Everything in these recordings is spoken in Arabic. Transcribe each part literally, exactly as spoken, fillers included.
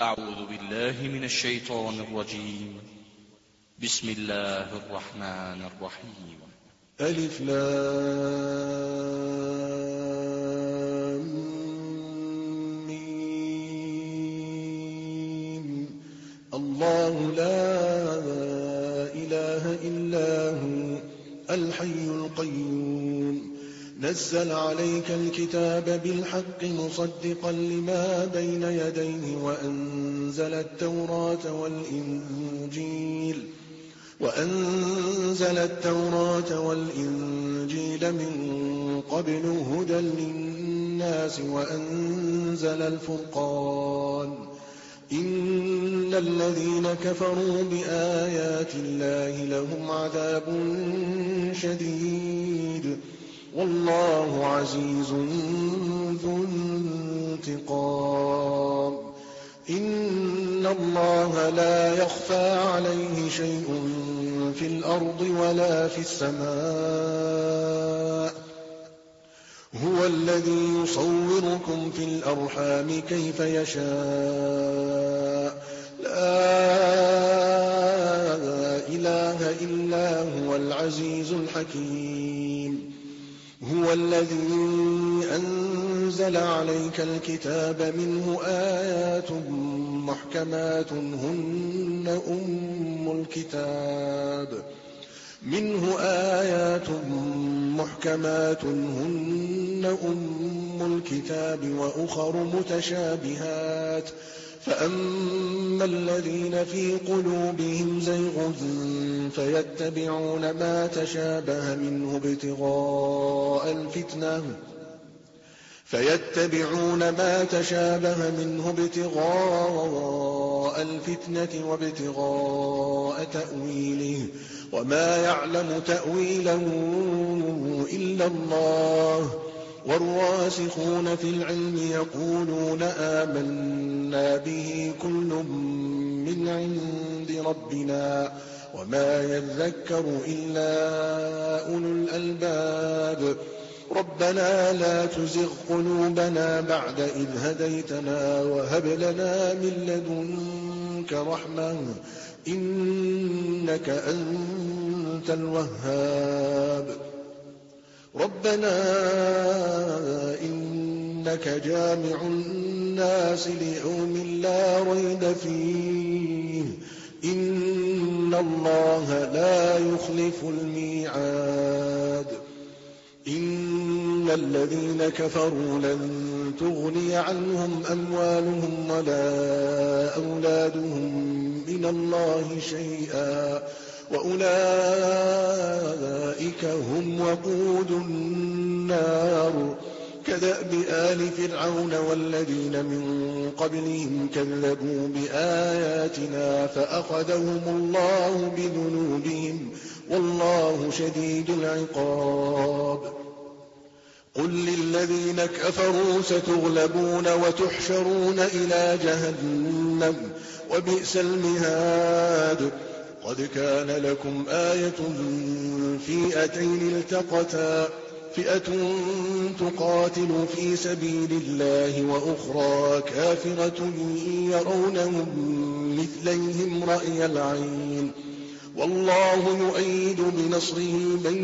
أعوذ بالله من الشيطان الرجيم. بسم الله الرحمن الرحيم. ألف لام ميم. الله لا إله إلا هو الحي القيوم نزل عليك الكتاب بالحق مصدقا لما بين يديه وأنزل التوراة والإنجيل وأنزل التوراة والإنجيل من قبل هدى للناس وأنزل الفرقان إن الذين كفروا بآيات الله لهم عذاب شديد والله عزيز ذو انتقام. إن الله لا يخفى عليه شيء في الأرض ولا في السماء هو الذي يصوركم في الأرحام كيف يشاء لا إله إلا هو العزيز الحكيم. هو الذي أنزل عليك الكتاب منه آيات محكمات هن أم الكتاب منه آيات محكمات هن أم الكتاب وأخر متشابهات فأما الذين في قلوبهم زيغ فيتبعون ما تشابه منه ابتغاء الفتنة فيتبعون ما تشابه منه ابتغاء الفتنة وابتغاء تأويله وما يعلم تأويله إلا الله والراسخون في العلم يقولون آمنا به كل من عند ربنا وما يذكر إلا أولو الألباب. ربنا لا تزغ قلوبنا بعد إذ هديتنا وهب لنا من لدنك رحمة إنك أنت الوهاب. ربنا إنك جامع الناس ليوم لا ريب فيه إن الله لا يخلف الميعاد. إن الذين كفروا لن تغني عنهم أموالهم ولا أولادهم من الله شيئا وأولئك هم وقود النار. كدأب آل فرعون والذين من قبلهم كذبوا بآياتنا فأخذهم الله بذنوبهم والله شديد العقاب. قل للذين كفروا ستغلبون وتحشرون إلى جهنم وبئس المهاد. قد كان لكم آية في فئتين التقتا فئة تقاتل في سبيل الله وأخرى كافرة يرونهم مثليهم رأي العين والله يؤيد بنصره من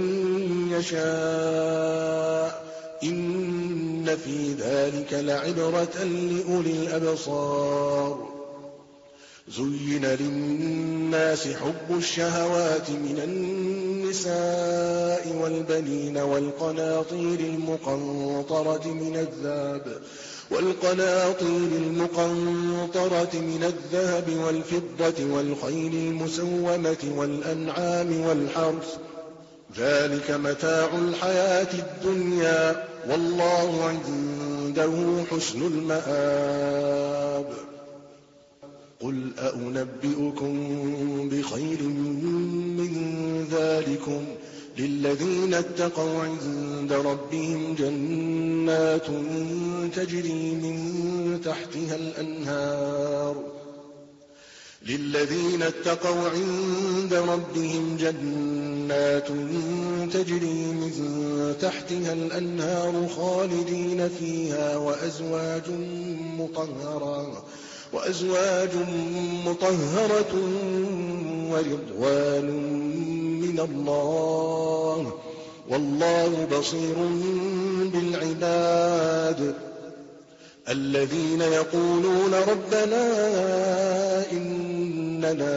يشاء إن في ذلك لعبرة لأولي الأبصار. زين للناس حب الشهوات من النساء والبنين والقناطير المقنطرة من الذهب والقناطير المقنطرة من الذهب والفضة والخيل المسومة والأنعام والحرث ذلك متاع الحياة الدنيا والله عنده حسن المآب. قل أأنبئكم بخير من ذلكم للذين اتقوا عند ربهم جنات تجري من تحتها الأنهار للذين اتقوا عند ربهم جنات تجري من تحتها الأنهار خالدين فيها وأزواج مطهرة وأزواج مطهرة ورضوان من الله والله بصير بالعباد الذين يقولون ربنا إننا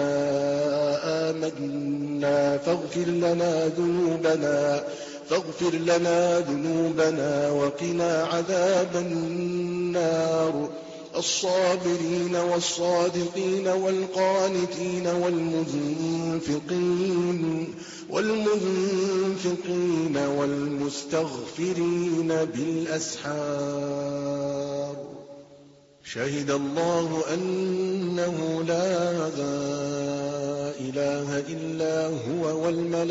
آمنا فاغفر لنا ذنوبنا فاغفر لنا ذنوبنا وقنا عذاب النار الصابرين والصادقين والقانتين والمنفقين والمنفقين والمستغفرين بالأسحار شهد الله أنه لا إله إلا هو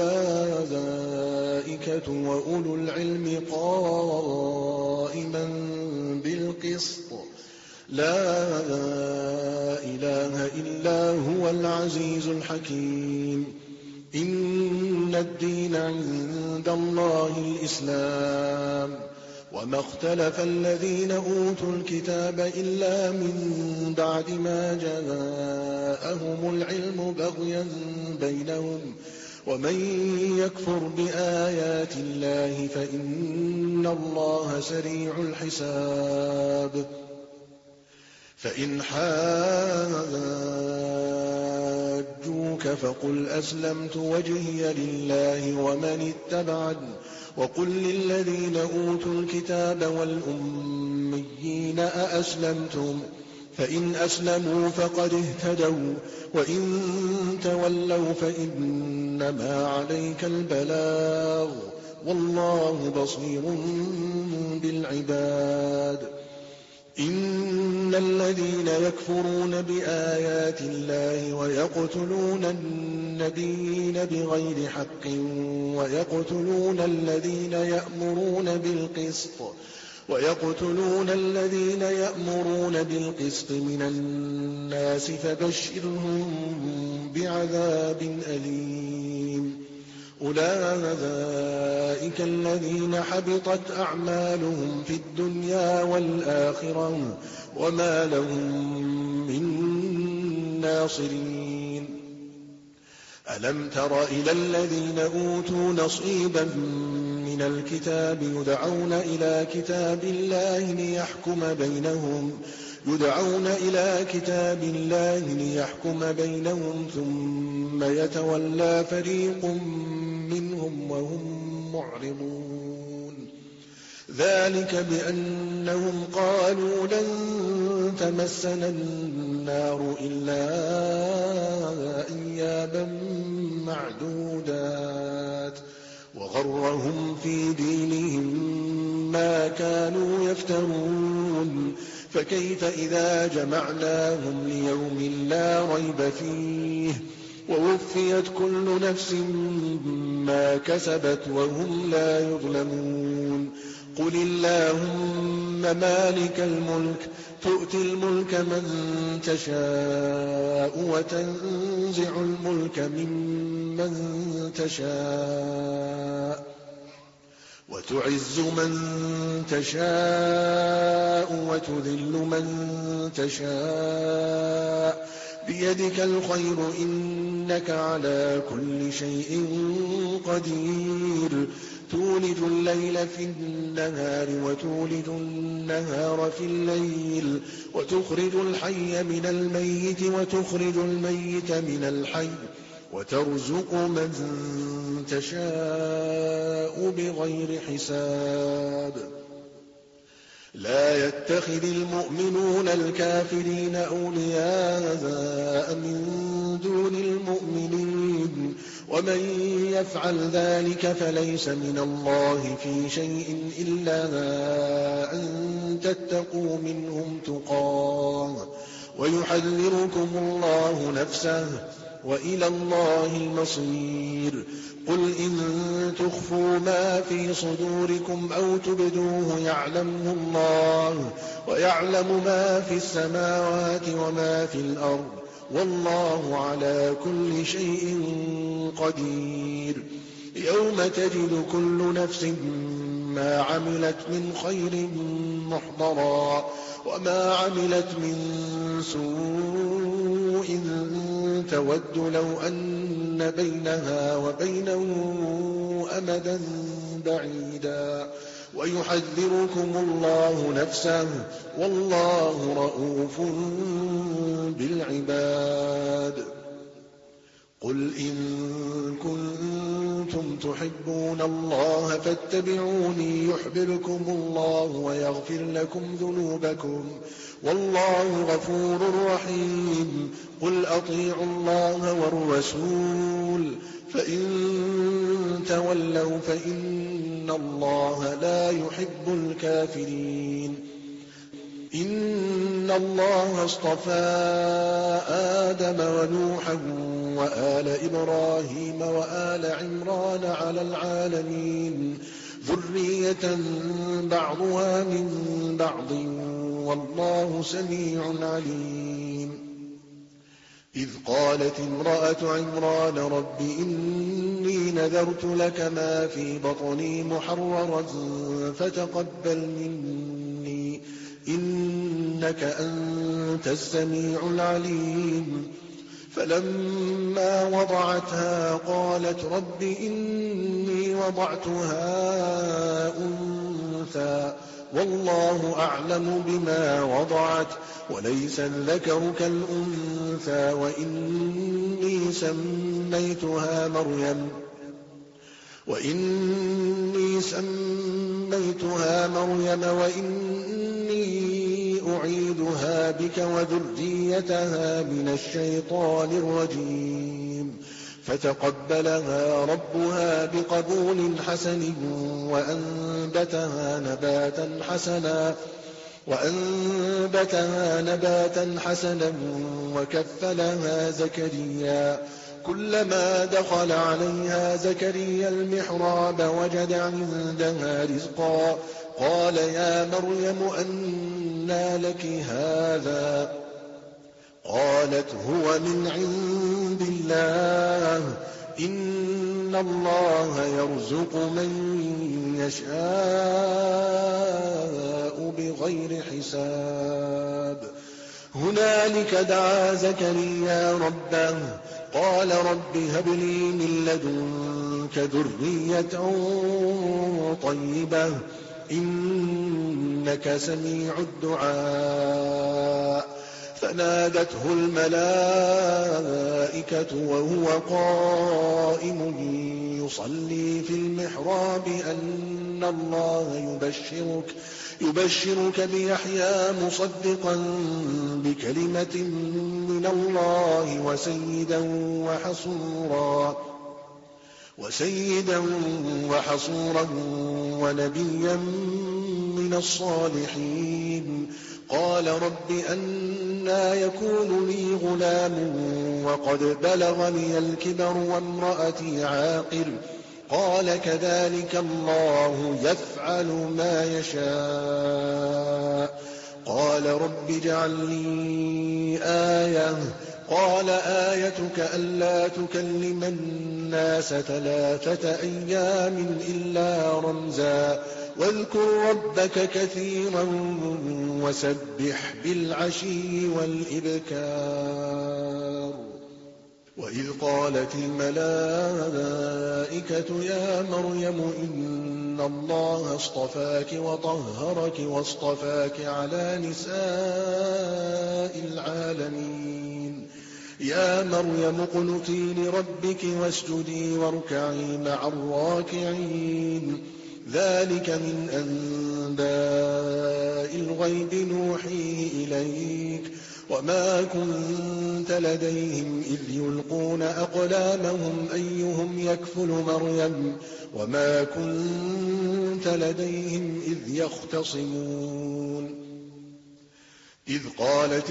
والملائكة وأولو العلم قائما بالقسط لا إله إلا هو العزيز الحكيم إن الدين عند الله الإسلام وما اختلف الذين أوتوا الكتاب إلا من بعد ما جاءهم العلم بغيا بينهم ومن يكفر بآيات الله فإن الله سريع الحساب فإن حاجوك فقل أسلمت وجهي لله ومن اتبعني وقل للذين أوتوا الكتاب والأميين أأسلمتم فإن أسلموا فقد اهتدوا وإن تولوا فإنما عليك البلاغ والله بصير بالعباد إن الذين يكفرون بآيات الله ويقتلون النبيين بغير حق ويقتلون الذين يأمرون بالقسط ويقتلون الذين يأمرون بالقسط من الناس فبشرهم بعذاب أليم أولئك الذين حبطت أعمالهم في الدنيا والآخرة وما لهم من ناصرين ألم تر إلى الذين أوتوا نصيبا من الكتاب يدعون إلى كتاب الله ليحكم بينهم يدعون إلى كتاب الله ليحكم بينهم ثم يتولى فريق منهم وهم معرضون ذلك بأنهم قالوا لن تمسنا النار إلا أياما معدودات وغرهم في دينهم ما كانوا يفترون فكيف إذا جمعناهم ليوم لا ريب فيه ووفيت كل نفس ما كسبت وهم لا يظلمون قل اللهم مالك الملك تؤتي الملك من تشاء وتنزع الملك ممن تشاء وتعز من تشاء وتذل من تشاء بيدك الخير إنك على كل شيء قدير تولج الليل في النهار وتولج النهار في الليل وتخرج الحي من الميت وتخرج الميت من الحي وترزق من تشاء بغير حساب لا يتخذ المؤمنون الكافرين أولياء من دون المؤمنين ومن يفعل ذلك فليس من الله في شيء إلا أن تتقوا منهم تقاه ويحذركم الله نفسه وإلى الله المصير قل إن تخفوا ما في صدوركم أو تبدوه يعلمه الله ويعلم ما في السماوات وما في الأرض والله على كل شيء قدير يوم تجد كل نفس ما عملت من خير محضرا وما عملت من سوء تود لو أن بينها وبينه أمدا بعيدا ويحذركم الله نفسه والله رءوف بالعباد. قل إن كنتم تحبون الله فاتبعوني يحببكم الله ويغفر لكم ذنوبكم والله غفور رحيم. قل أطيعوا الله والرسول فإن تولوا فإن الله لا يحب الكافرين. إن الله اصطفى آدم ونوحا وآل إبراهيم وآل عمران على العالمين ذرية بعضها من بعض والله سميع عليم. إذ قالت امرأة عمران رب إني نذرت لك ما في بطني محررا فتقبل مني إنك أنت السميع العليم. فلما وضعتها قالت رب إني وضعتها أنثى والله أعلم بما وضعت وليس الذكر كالأنثى وإني سميتها مريم وإني سميتها مريم وإني أعيدها بك وذريتها من الشيطان الرجيم. فتقبلها ربها بقبول حسن وأنبتها نباتا حسنا وأنبتها نباتا حسنا وكفلها زكريا. كلما دخل عليها زكريا المحراب وجد عندها رزقا قال يا مريم أنى لك هذا قالت هو من عند الله إن الله يرزق من يشاء بغير حساب. هنالك دعا زكريا ربه قال رب هب لي من لدنك ذرية طيبة إنك سميع الدعاء. فنادته الملائكة وهو قائم يصلي في المحراب أن الله يبشرك يبشرك بيحيى مصدقا بكلمة من الله وسيدا وحصورا وسيدا وحصورا ونبيا من الصالحين. قال رب أنى يكون لي غلام وقد بلغني الكبر وامرأتي عاقر قال كذلك الله يفعل ما يشاء. قال رب اجعل لي آية قال آيتك ألا تكلم الناس ثلاثة أيام إلا رمزا واذكر ربك كثيرا وسبح بالعشي والإبكار. وإذ قالت الملائكة يا مريم إن الله اصطفاك وطهرك واصطفاك على نساء العالمين. يا مريم اقنتي لربك واسجدي واركعي مع الراكعين. ذلك من أنباء الغيب نوحيه إليك وما كنت لديهم إذ يلقون أقلامهم أيهم يكفل مريم وما كنت لديهم إذ يختصمون. إذ قالت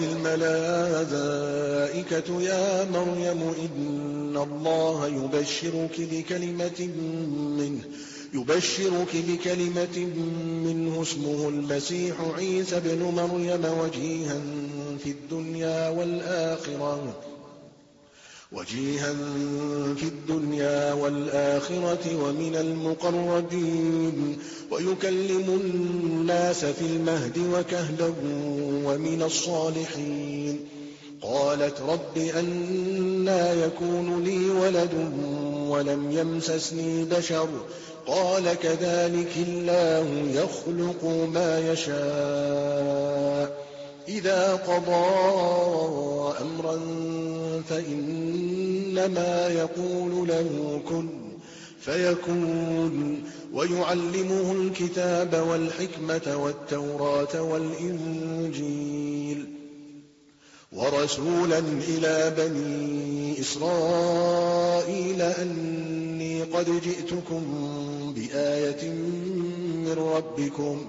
الملائكة يا مريم إن الله يبشرك بكلمة منه يبشرك بكلمة منه اسمه المسيح عيسى بن مريم وجيها في الدنيا والآخرة وجيها في الدنيا والآخرة ومن المقربين ويكلم الناس في المهد وكهلا ومن الصالحين. قالت رب أنى يكون لي ولد ولم يمسسني بشر قال كذلك الله يخلق ما يشاء إذا قضى أمرا فإنما يقول له كن فيكون. ويعلمه الكتاب والحكمة والتوراة والإنجيل ورسولا إلى بني إسرائيل أني قد جئتكم بآية من ربكم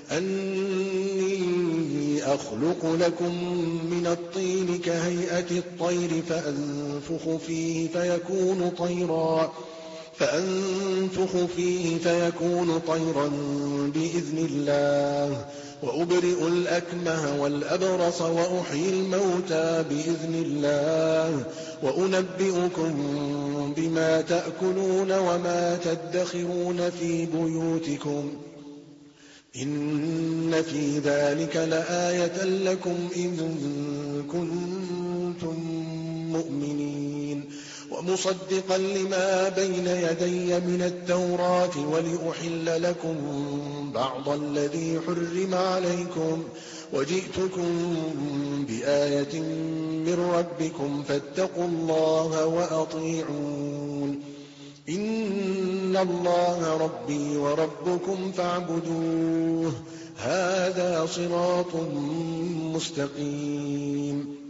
أني أخلق لكم من الطين كهيئة الطير فأنفخ فيه فيكون طيرا فأنفخ فيه فيكون طيرا بإذن الله وأبرئ الأكمه والأبرص وأحيي الموتى بإذن الله وأنبئكم بما تأكلون وما تدخرون في بيوتكم إن في ذلك لآية لكم إن كنتم مؤمنين. ومصدقا لما بين يدي من التوراة ولأحل لكم بعض الذي حرم عليكم وجئتكم بآية من ربكم فاتقوا الله وأطيعون. إن الله ربي وربكم فاعبدوه هذا صراط مستقيم.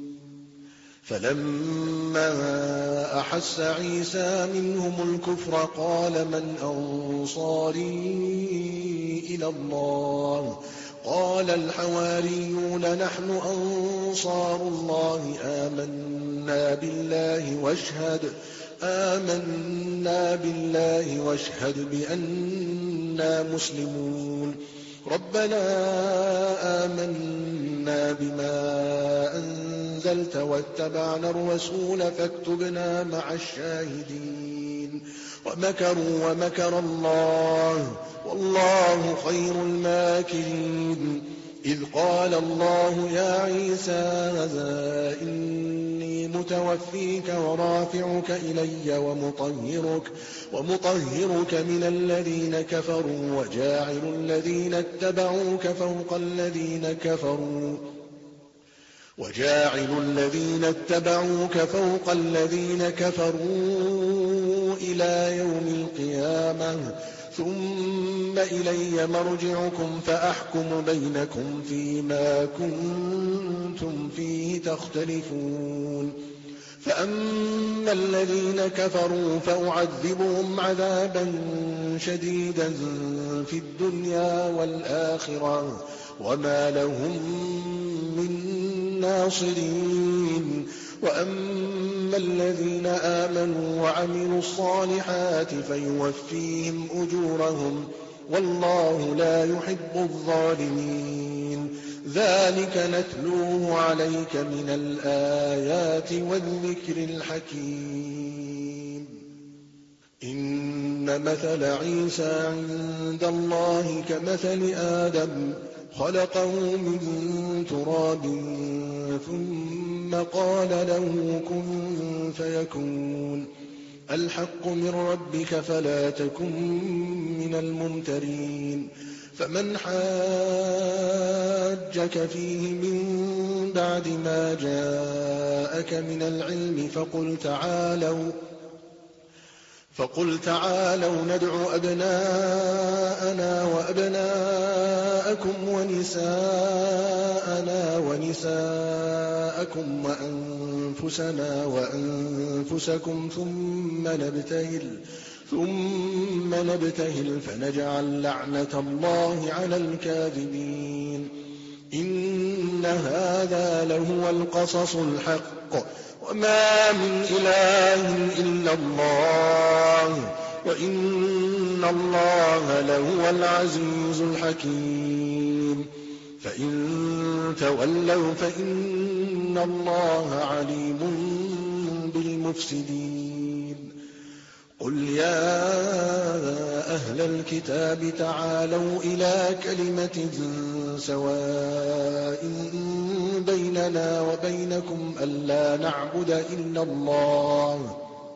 فلما أحس عيسى منهم الكفر قال من أنصاري إلى الله قال الحواريون نحن أنصار الله آمنا بالله واشهد آمنا بالله واشهد بأننا مسلمون. ربنا آمنا بما أنزلت واتبعنا الرسول فاكتبنا مع الشاهدين. ومكروا ومكر الله والله خير الماكرين. إذ قال الله يا عيسى إني متوفيك ورافعك إلي ومطهرك, ومطهرك من الذين كفروا وجاعل الذين اتبعوك فوق الذين كفروا وجاعل الذين اتبعوك فوق الذين كفروا إلى يوم القيامة ثم إلي مرجعكم فأحكم بينكم فيما كنتم فيه تختلفون. فأما الذين كفروا فأعذبهم عذابا شديدا في الدنيا والآخرة وما لهم من ناصرين. وأما الذين آمنوا وعملوا الصالحات فيوفيهم أجورهم والله لا يحب الظالمين. ذلك نتلوه عليك من الآيات والذكر الحكيم. إن مثل عيسى عند الله كمثل آدم خلقه من تراب ثم قال له كن فيكون. الحق من ربك فلا تكن من الممترين. فمن حاجك فيه من بعد ما جاءك من العلم فقل تعالوا فقل تعالوا ندع أبناءنا وأبناءكم ونساءنا ونساءكم وأنفسنا وأنفسكم ثم نبتهل ثم نبتهل فنجعل لعنة الله على الكاذبين. إن هذا لهو القصص الحق وما من إله إلا الله وإن الله لهو العزيز الحكيم. فإن تولوا فإن الله عليم بالمفسدين قل يا أهل الكتاب تعالوا إلى كلمة سواء بيننا وبينكم ألا نعبد إلا الله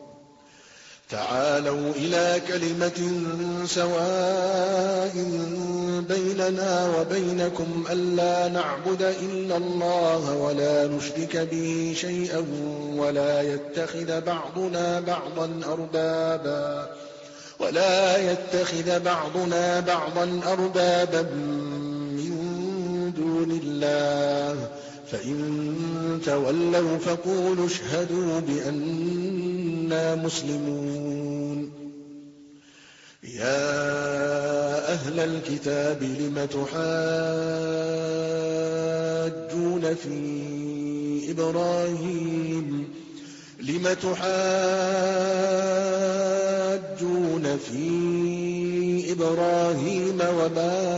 تعالوا إلى كلمة سواء بيننا وبينكم ألا نعبد إلا الله ولا نشرك به شيئا ولا يتخذ بعضنا بعضا أربابا ولا يتخذ بعضنا بعضا أربابا من دون الله فإن تولوا فقولوا اشهدوا بأننا مسلمون يا أهل الكتاب لم تحاجون في إبراهيم لم تحاجون في إبراهيم وما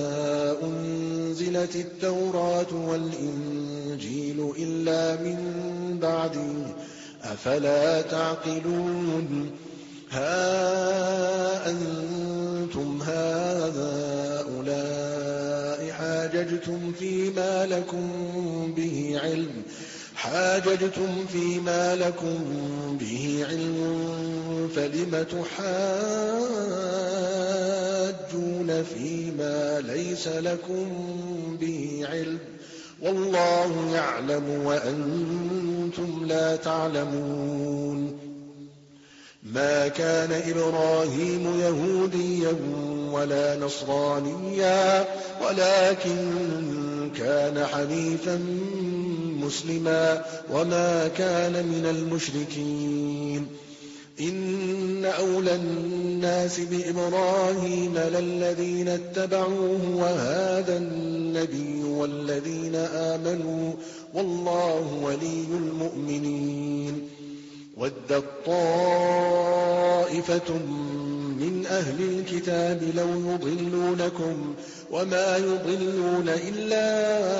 أنزلت التوراة والإنجيل إلا من بعده أفلا تعقلون ها أنتم هؤلاء حاججتم فيما لكم به علم حاججتم فيما لكم به علم فلم تحاجون فيما ليس لكم به علم والله يعلم وأنتم لا تعلمون ما كان إبراهيم يهوديا ولا نصرانيا ولكن كان حنيفا مسلما وما كان من المشركين إن أولى الناس بإبراهيم للذين اتبعوه وهذا النبي والذين آمنوا والله ولي المؤمنين ودت طائفة من أهل الكتاب لو يضلونكم وما يضلون إلا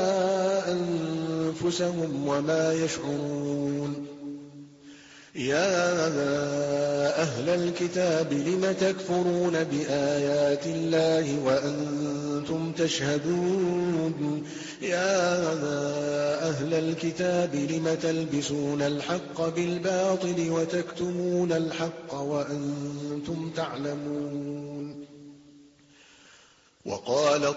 أنفسهم وما يشعرون يا أهل الكتاب لم تكفرون بآيات الله وأنتم تشهدون يا أهل الكتاب لم تلبسون الحق بالباطل وتكتمون الحق وأنتم تعلمون وقالت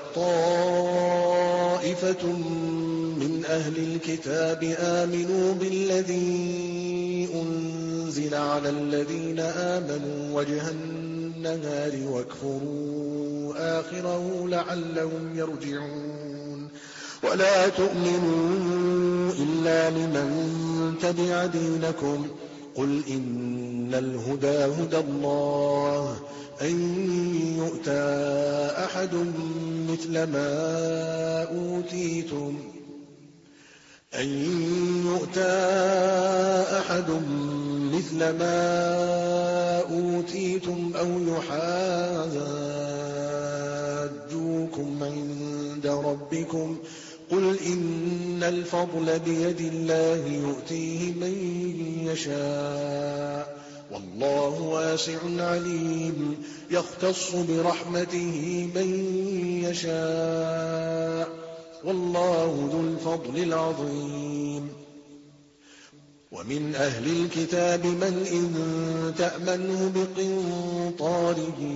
طائفة من أهل الكتاب آمنوا بالذي أنزل على الذين آمنوا وجه النهار واكفروا آخره لعلهم يرجعون ولا تؤمنوا إلا لمن تبع دينكم قل إن الهدى هدى الله أن يؤتى أحد مثل ما أوتيتم أن يؤتى أحد مثل ما أوتيتم أو يحاجوكم عند ربكم قل إن الفضل بيد الله يؤتيه من يشاء والله واسع عليم يختص برحمته من يشاء والله ذو الفضل العظيم ومن أهل الكتاب من إن تأمنه بقنطار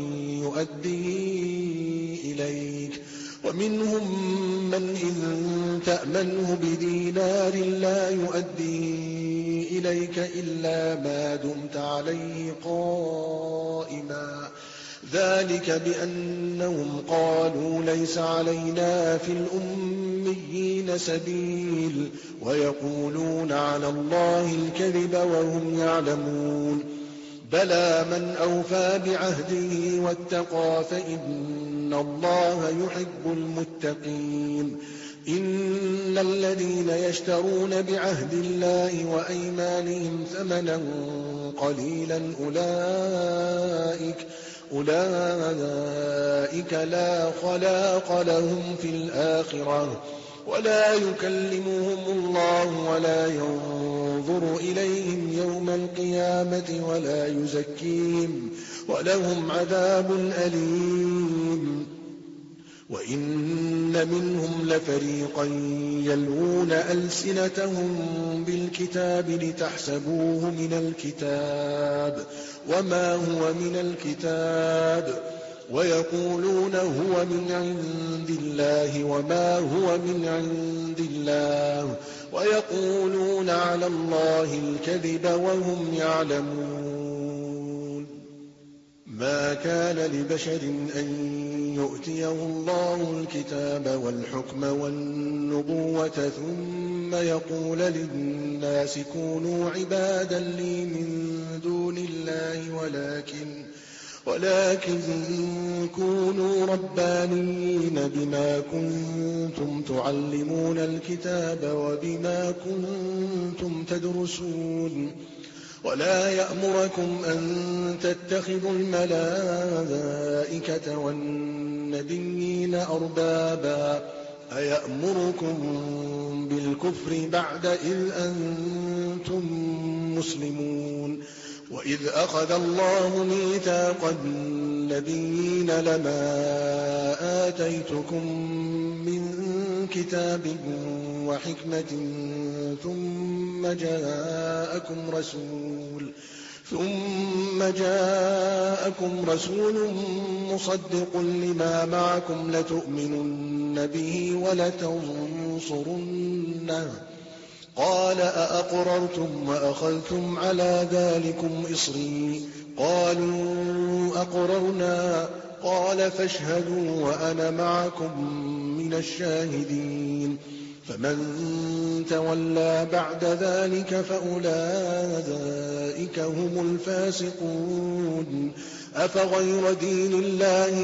يؤديه إليك ومنهم من إن تأمنه بدينار لا يؤديه إليك إلا ما دمت عليه قائما ذلك بأنهم قالوا ليس علينا في الأميين سبيل ويقولون على الله الكذب وهم يعلمون بلى من أوفى بعهده واتقى فإن الله يحب المتقين إن الذين يشترون بعهد الله وأيمانهم ثمنا قليلا أولئك أولئك لا خلاق لهم في الآخرة ولا يكلمهم الله ولا ينظر ينظر إليهم يوم القيامة ولا يزكيهم ولهم عذاب أليم. وإن منهم لفريقا يلوون ألسنتهم بالكتاب لتحسبوه من الكتاب وما هو من الكتاب ويقولون هو من عند الله وما هو من عند الله ويقولون على الله الكذب وهم يعلمون. ما كان لبشر أن يؤتيه الله الكتاب والحكم والنبوة ثم يقول للناس كونوا عبادا لي من دون الله ولكن ولكن كونوا ربانيين بما كنتم تعلمون الكتاب وبما كنتم تدرسون. ولا يأمركم أن تتخذوا الملائكة والنبيين أربابا أيأمركم بالكفر بعد إذ أنتم مسلمون. وإذ أخذ الله ميثاق النبيين لما آتيتكم من كتاب وحكمة ثم جاءكم رسول ثم جاءكم رسول مصدق لما معكم لتؤمنن به ولتنصرنه قال أأقررتم وأخذتم على ذلكم إصري قالوا أقررنا قال فاشهدوا وأنا معكم من الشاهدين. فمن تولى بعد ذلك فأولئك هم الفاسقون. أفغير دين الله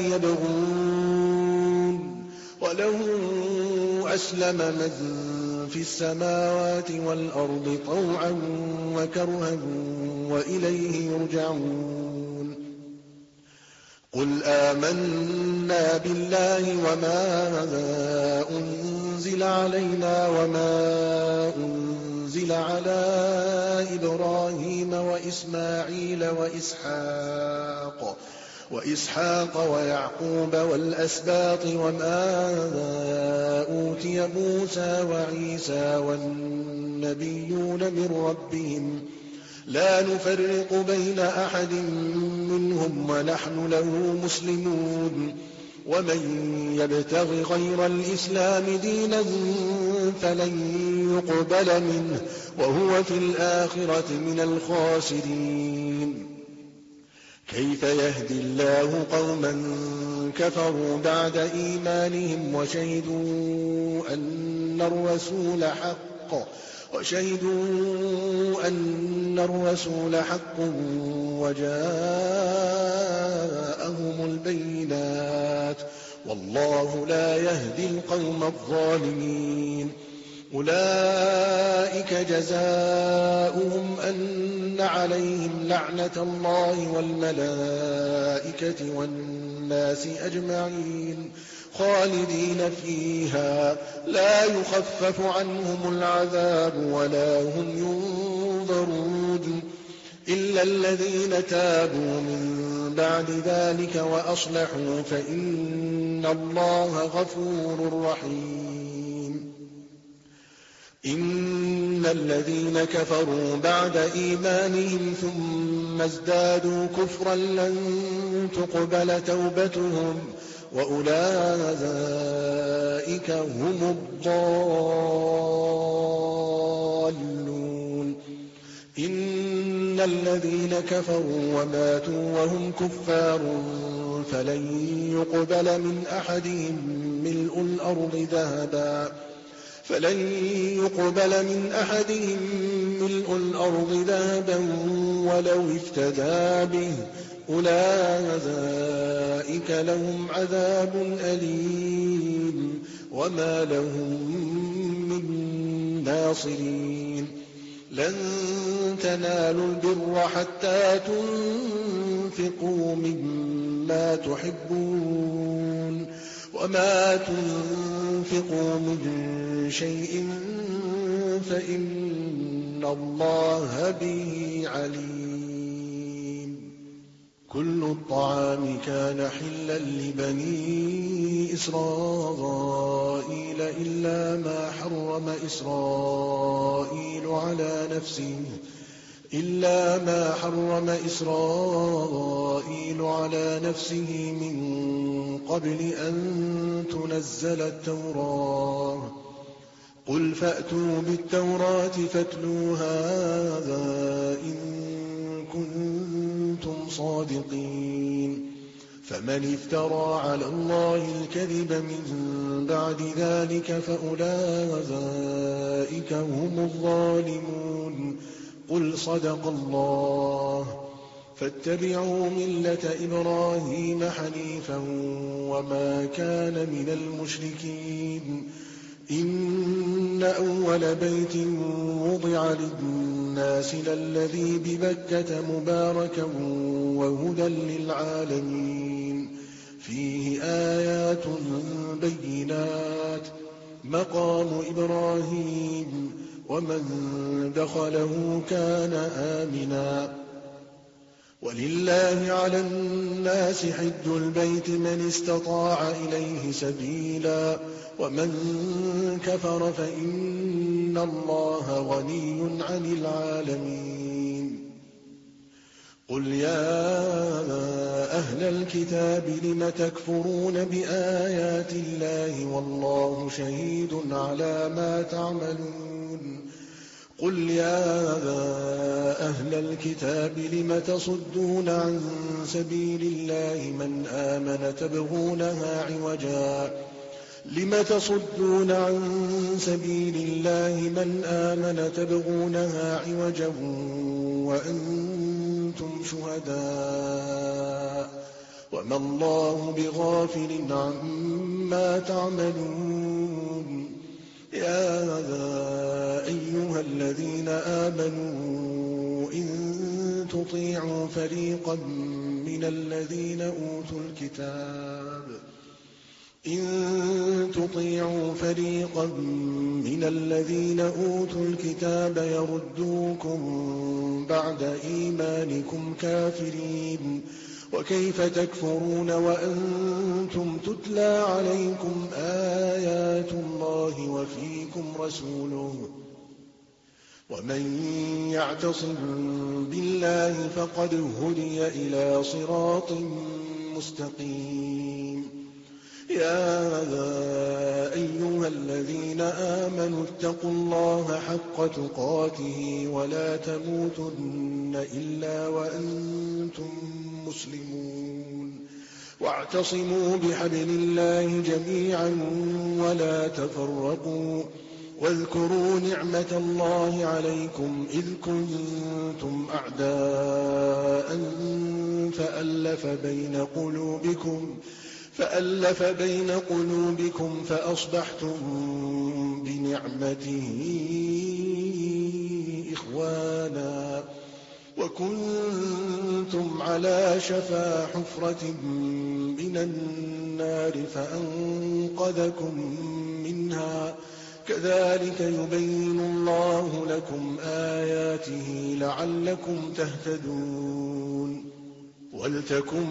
يبغون وله أسلم من في السماوات والأرض طوعا وكرها وإليه يرجعون. قل آمنا بالله وما أنزل علينا وما أنزل على إبراهيم وإسماعيل وإسحاق وإسحاق ويعقوب والأسباط وما أوتي موسى وعيسى والنبيون من ربهم لا نفرق بين أحد منهم ونحن له مسلمون. ومن يبتغ غير الإسلام دينا فلن يقبل منه وهو في الآخرة من الخاسرين. كيف يهدي الله قوما كفروا بعد إيمانهم وشهدوا أن الرسول حق وشهدوا أن الرسول حق وجاءهم البينات والله لا يهدي القوم الظالمين. أولئك جزاؤهم أن عليهم لعنة الله والملائكة والناس أجمعين خالدين فيها لا يخفف عنهم العذاب ولا هم ينظرون إلا الذين تابوا من بعد ذلك وأصلحوا فإن الله غفور رحيم. إن الذين كفروا بعد إيمانهم ثم ازدادوا كفرا لن تقبل توبتهم وأولئك هم الضالون. إن الذين كفروا وماتوا وهم كفار فلن يقبل من أحدهم ملء الأرض ذهبا فلن يقبل من أحدهم ملء الأرض ذهبا ولو افتدى به أولئك لهم عذاب أليم وما لهم من ناصرين. لن تنالوا البر حتى تنفقوا مما تحبون وما تنفقوا من شيء فإن الله به عليم. كل الطعام كان حلا لبني إسرائيل إلا ما حرم إسرائيل على نفسه إلا ما حرم إسرائيل على نفسه من قبل أن تنزل التوراة. قل فأتوا بالتوراة فاتلوها إن كنتم صادقين. فمن افترى على الله الكذب من بعد ذلك فأولئك هم الظالمون. قل صدق الله. فاتبعوا ملة إبراهيم حنيفا وما كان من المشركين. إن أول بيت وضع للناس للذي ببكة مباركا وهدى للعالمين. فيه آيات بينات مقام إبراهيم ومن دخله كان آمنا. ولله على الناس حج البيت من استطاع إليه سبيلا ومن كفر فإن الله غني عن العالمين. قل يا أهل الكتاب لم تكفرون بآيات الله والله شهيد على ما تعملون. قل يا أهل الكتاب لم تصدون عن سبيل الله من آمن تبغونها عوجا لم تصدون عن سبيل الله من آمن تبغونها عوجا وأنتم شهداء وما الله بغافل عما تعملون. يا أيها الذين آمنوا إن تطيعوا فريقا من الذين أوتوا الكتاب إن تطيعوا فريقا من الذين أوتوا الكتاب يردوكم بعد إيمانكم كافرين. وكيف تكفرون وأنتم تتلى عليكم آيات الله وفيكم رسوله. ومن يعتصم بالله فقد هدي إلى صراط مستقيم. يا أيها الذين آمنوا اتقوا الله حق تقاته ولا تموتن إلا وأنتم مسلمون. واعتصموا بحبل الله جميعا ولا تفرقوا. واذكروا نعمة الله عليكم إذ كنتم أعداء فألف بين قلوبكم فألف بين قلوبكم فأصبحتم بنعمته إخوانا وكنتم على شفا حفرة من النار فأنقذكم منها. كذلك يبين الله لكم آياته لعلكم تهتدون. ولتكن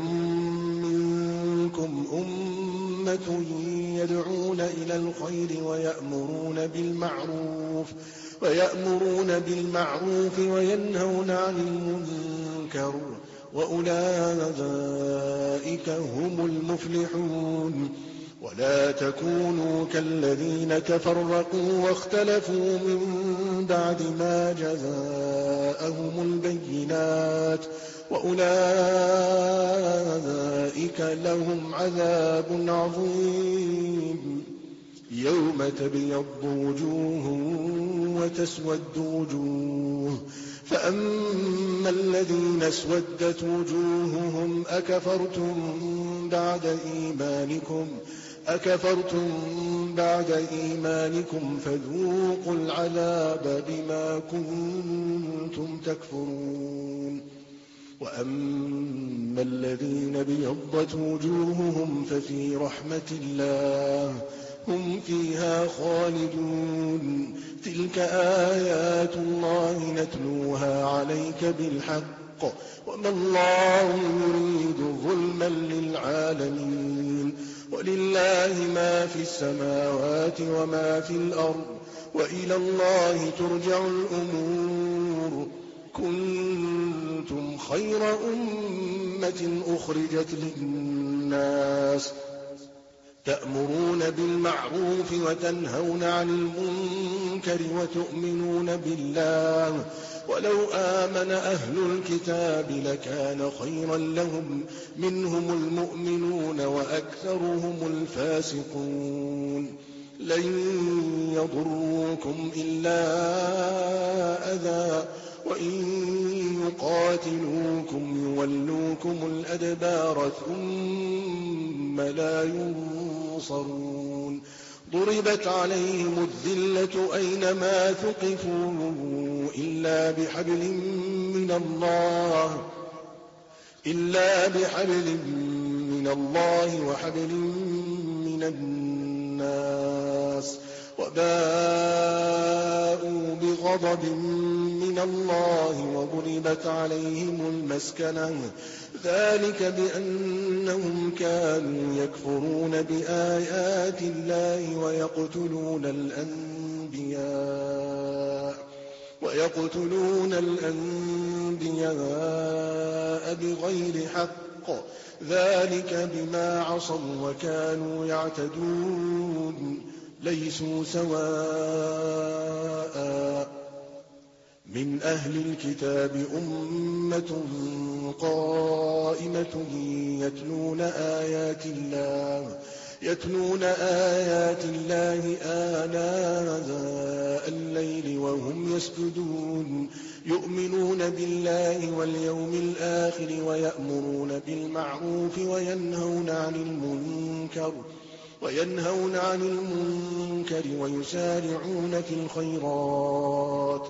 منكم أمة يدعون إلى الخير ويأمرون بالمعروف ويأمرون بالمعروف وينهون عن المنكر وأولئك هم المفلحون. ولا تكونوا كالذين تفرقوا واختلفوا من بعد ما جاءهم البينات وأولئك لهم عذاب عظيم. يوم تبيض وجوه وتسود وجوه فأما الذين اسودت وجوههم أكفرتم بعد إيمانكم أكفرتم بعد إيمانكم فذوقوا العذاب بما كنتم تكفرون. وأما الذين ابيضت وجوههم ففي رحمة الله هم فيها خالدون. تلك آيات الله نتلوها عليك بالحق وما الله يريد ظلما للعالمين. ولله ما في السماوات وما في الأرض وإلى الله ترجع الأمور. كنتم خير أمة أخرجت للناس تأمرون بالمعروف وتنهون عن المنكر وتؤمنون بالله ولو آمن أهل الكتاب لكان خيرا لهم منهم المؤمنون وأكثرهم الفاسقون. لن يضروكم إلا أذى وإن يقاتلوكم يولوكم الأدبار ثم لا ينصرون. ضربت عليهم الذلة أينما ثقفوا إلا بحبل من الله إلا بحبل من الله وحبل من الناس وباءوا بغضب من الله وضربت عليهم المسكنة ذلك بأنهم كانوا يكفرون بآيات الله ويقتلون الأنبياء ويقتلون الأنبياء بغير حق ذلك بما عصوا وكانوا يعتدون. ليسوا سواء من أهل الكتاب أمة قائمة يتلون آيات الله يتلون آيات الله آناء الليل وهم يسجدون يؤمنون بالله واليوم الآخر ويأمرون بالمعروف وينهون عن المنكر وينهون عن المنكر ويسارعون في الخيرات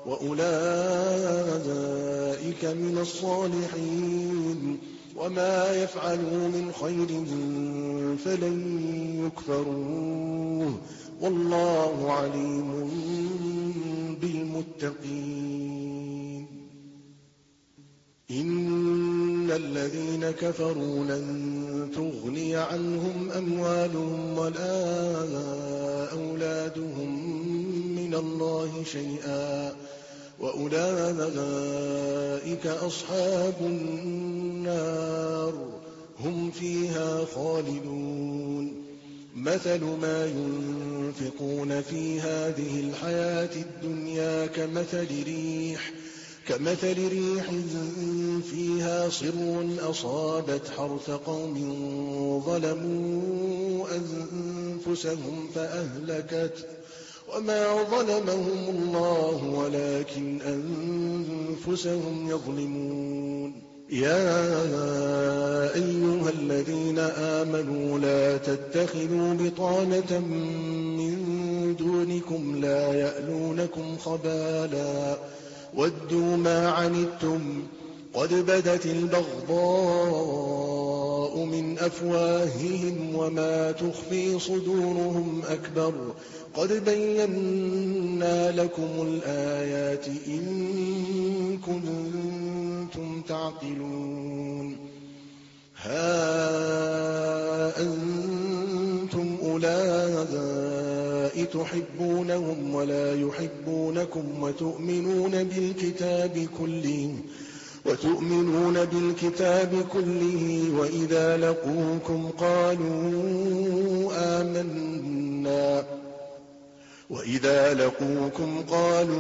وأولئك من الصالحين. وما يفعلوا من خير فلن يكفروه والله عليم بالمتقين. إن الذين كفروا لن تغني عنهم أموالهم ولا أولادهم من الله شيئا وأولئك أصحاب النار هم فيها خالدون. مثل ما ينفقون في هذه الحياة الدنيا كمثل ريح كمثل ريح فيها صر أصابت حرث قوم ظلموا أنفسهم فأهلكت وما ظلمهم الله ولكن أنفسهم يظلمون. يا أيها الذين آمنوا لا تتخذوا بطانة من دونكم لا يألونكم خبالا ودوا ما عنتم قد بدت البغضاء من أفواههم وما تخفي صدورهم أكبر قد بينا لكم الآيات إن كنتم تعقلون. ها أنتم أولئك تحبونهم ولا يحبونكم وتؤمنون بالكتاب كله وتؤمنون بالكتاب كله وإذا لقوكم قالوا آمنا وإذا لقوكم قالوا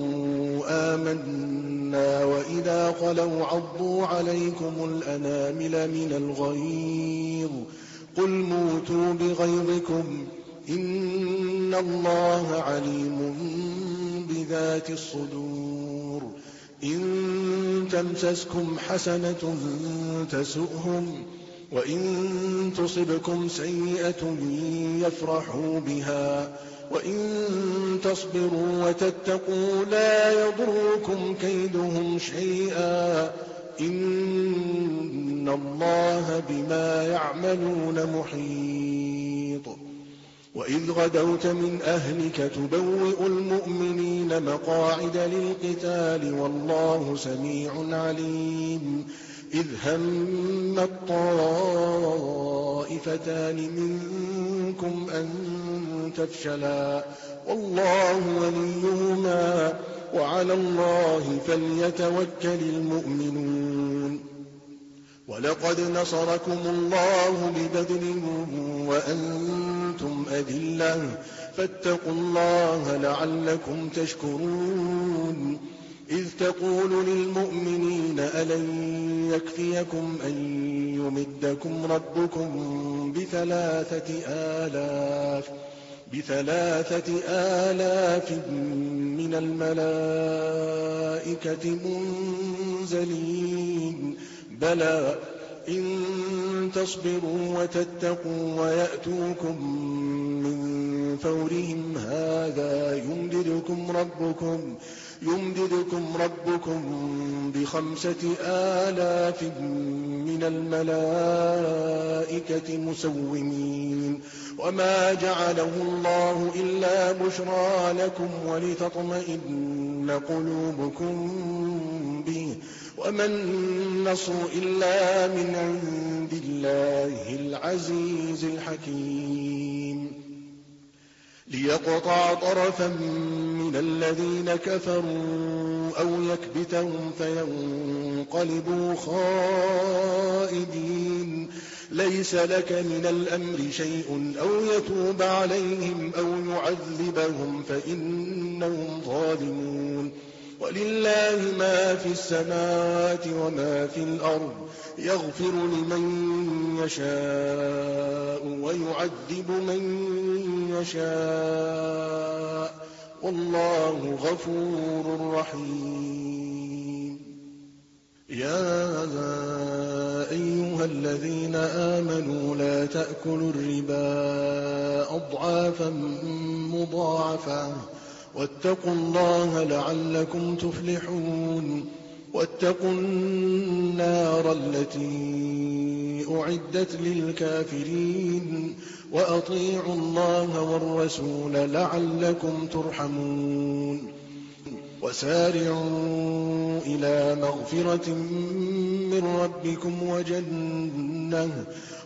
آمنا وإذا خلوا عضوا عليكم الأنامل من الغيظ قل موتوا بغيظكم إن الله عليم بذات الصدور. إن تمسسكم حسنة تسؤهم وإن تصبكم سيئة يفرحوا بها وإن تصبروا وتتقوا لا يضركم كيدهم شيئا إن الله بما يعملون محيط. وإذ غدوت من أهلك تبوئ المؤمنين مقاعد للقتال والله سميع عليم. إذ هم الطائفتان منكم أن تفشلا والله وليهما وعلى الله فليتوكل المؤمنون. ولقد نصركم الله ببدر وأنتم أذلة فاتقوا الله لعلكم تشكرون. إذ تقول للمؤمنين ألن يكفيكم أن يمدكم ربكم بثلاثة آلاف بثلاثة آلاف من الملائكة منزلين بلى إن تصبروا وتتقوا ويأتوكم من فورهم هذا يمددكم ربكم يمددكم ربكم بخمسة آلاف من الملائكة مسومين. وما جعله الله إلا بشرى لكم ولتطمئن قلوبكم به وما النصر إلا من عند الله العزيز الحكيم. ليقطع طرفا من الذين كفروا أو يكبتهم فينقلبوا خائبين. ليس لك من الأمر شيء أو يتوب عليهم أو يعذبهم فإنهم ظالمون. ولله ما في السماوات وما في الأرض يغفر لمن يشاء ويعذب من يشاء والله غفور رحيم. يا أيها الذين آمنوا لا تأكلوا الربا أضعافا مضاعفة واتقوا الله لعلكم تفلحون. واتقوا النار التي أعدت للكافرين وأطيعوا الله والرسول لعلكم ترحمون. وسارعوا إلى مغفرة من ربكم وجنة,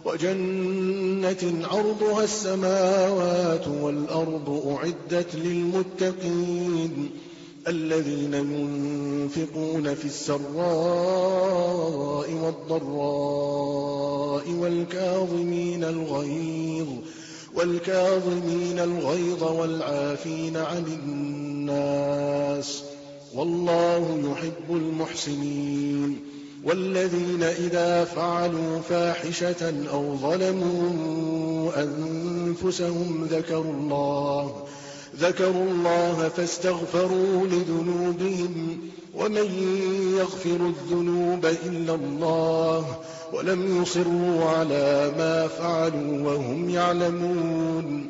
وجنة عرضها السماوات والأرض أعدت للمتقين الذين ينفقون في السراء والضراء والكاظمين الغيظ والكاظمين الغيظ والعافين عن الناس والله يحب المحسنين. والذين إذا فعلوا فاحشة أو ظلموا أنفسهم ذكروا الله ذكروا الله فاستغفروا لذنوبهم ومن يغفر الذنوب إلا الله ولم يصروا على ما فعلوا وهم يعلمون.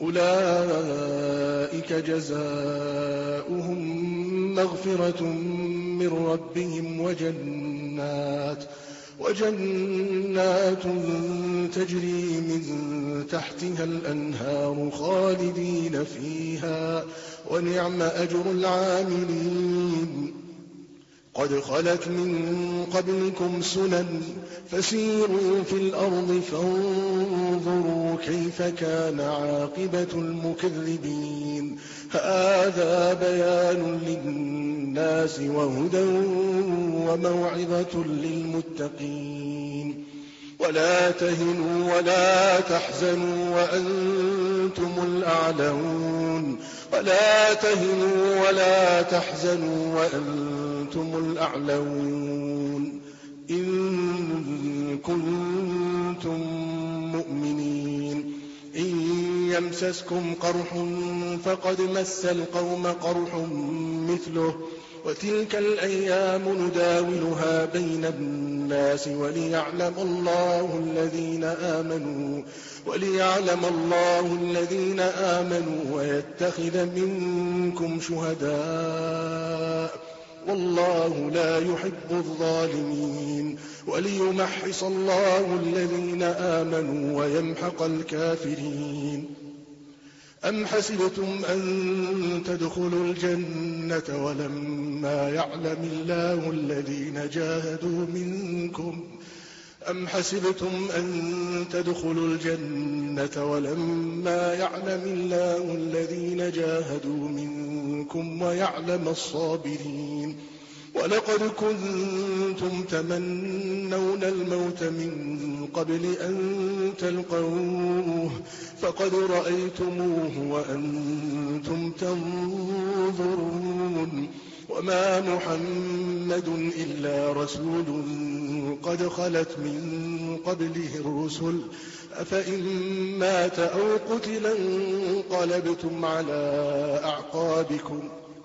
أولئك جزاؤهم مغفرة من ربهم وجنات وجنات تجري من تحتها الأنهار خالدين فيها ونعم أجر العاملين. قد خلت من قبلكم سنن فسيروا في الأرض فانظروا كيف كان عاقبة المكذبين. هذا بيان للناس وهدى وموعظة للمتقين. ولا تهنوا ولا تحزنوا وأنتم الأعلون ولا تهنوا ولا تحزنوا وأنتم الأعلون إن كنتم مؤمنين. إن يمسسكم قرح فقد مس القوم قرح مثله وتلك الأيام نداولها بين الناس وليعلم الله الذين آمنوا وليعلم الله الذين آمنوا ويتخذ منكم شهداء والله والله لا يحب الظالمين وليمحص الله الذين آمنوا ويمحق الكافرين. أم حسبتم أن تدخلوا الجنة ولما يعلم الله الذين جاهدوا منكم أم حسبتم أن تدخلوا الجنة ولما يعلم الله الذين جاهدوا منكم ويعلم الصابرين. ولقد كنتم تمنون الموت من قبل أن تلقوه فقد رأيتموه وأنتم تنظرون. وما محمد إلا رسول قد خلت من قبله الرسل أفإن مات أو قتل انقلبتم على أعقابكم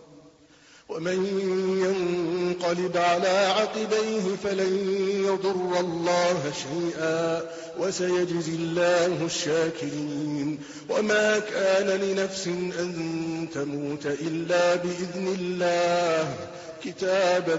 ومن ينقلب على عقبيه فلن يضر الله شيئا وسيجزي الله الشاكرين. وما كان لنفس أن تموت إلا بإذن الله كتابا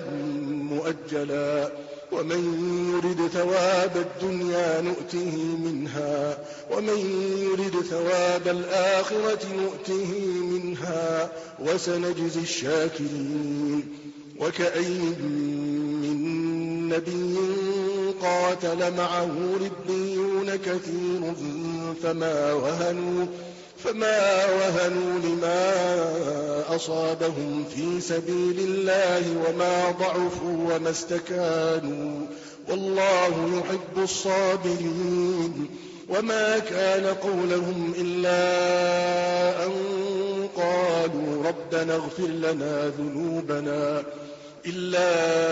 مؤجلا ومن يرد ثواب الدنيا نؤته منها ومن يرد ثواب الآخرة نؤته منها وسنجزي الشاكرين. وكأين من نبي قاتل معه ربيون كثير فما وهنوا فما وهنوا لما أصابهم في سبيل الله وما ضعفوا وما استكانوا والله يحب الصابرين. وما كان قولهم إلا أن قالوا ربنا اغفر لنا ذنوبنا إلا